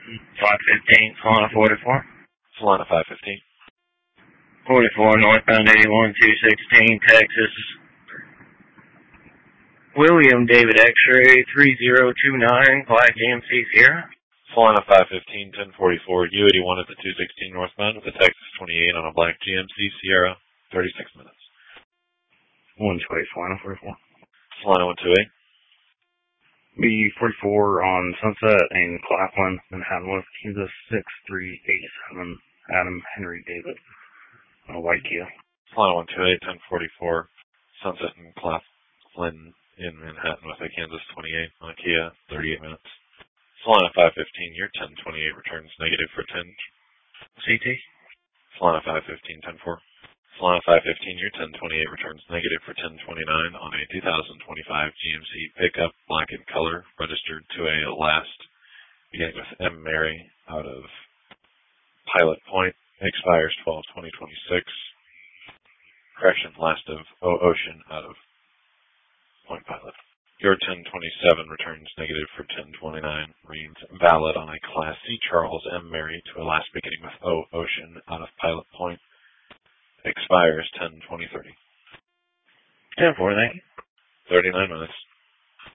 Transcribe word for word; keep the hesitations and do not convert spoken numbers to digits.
five fifteen, Solana forty-four. Solana five fifteen. forty-four, northbound eighty-one, two sixteen, Texas. William David X-ray three zero two nine, Black G M C Sierra. Solana five fifteen, ten forty-four, U eighty-one at the two sixteen northbound with the Texas twenty-eight on a Black G M C Sierra, thirty-six minutes. one two eight, Solana forty-four. Solana one two eight. B forty-four on Sunset and Claflin, Manhattan West, Kansas six three eight seven, Adam Henry David, on a white Kia. Solana one two eight, ten forty-four, Sunset and Claflin in Manhattan with a Kansas twenty-eight on a Kia, thirty-eight minutes. Solana five fifteen, your ten twenty-eight returns negative for ten. C T. Solana five fifteen, ten four. Solana five fifteen, your ten twenty-eight returns negative for ten twenty-nine on a two thousand twenty-five G M C pickup, black in color, registered to a last, beginning with M. Mary, out of Pilot Point, expires twelve twenty twenty-six. Correction, last of O Ocean, out of Point Pilot. Your ten twenty-seven returns negative for ten twenty-nine, reads valid on a Class C Charles M. Mary to a last beginning with O Ocean, out of Pilot Point. Expires ten twenty thirty. ten four, thank you. thirty-nine minutes.